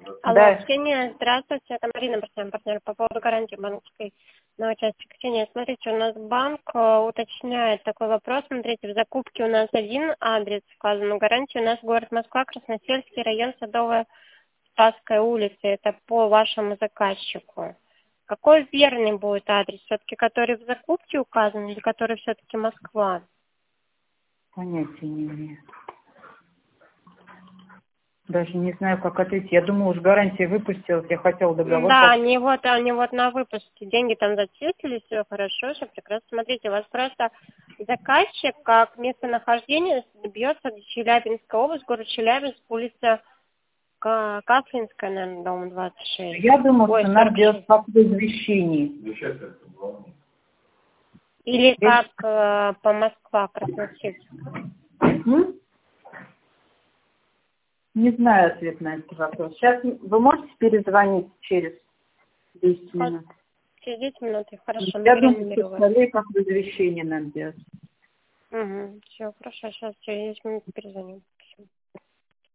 Алло, Да. Ксения, здравствуйте, это Марина, партнер по поводу гарантии банковской на участие. Ксения, смотрите, у нас банк уточняет такой вопрос. Смотрите, в закупке у нас один адрес указан, но гарантия у нас город Москва, Красносельский район, Садовая, Спасская улица. Это по вашему заказчику. Какой верный будет адрес? Все-таки который в закупке указан или который все-таки Москва? Понятия не имею. Даже не знаю, как ответить. Я думала, уж гарантия выпустилась, я хотела договор. Да, они вот на выпуске. Деньги там зачислили, все хорошо, все прекрасно. Смотрите, у вас просто заказчик, как местонахождение, бьется Челябинская область, город Челябинск, улица Каслинская, наверное, дом 26. Я думала, что надо 46. делать как в извещении. Или как по Москва, Красносельск. Не знаю ответ на этот вопрос. Сейчас вы можете перезвонить через 10 минут? Через 10 минут, хорошо. Я думаю, что скорее как в извещении надо делать. Все, хорошо, сейчас через 10 минут перезвоним.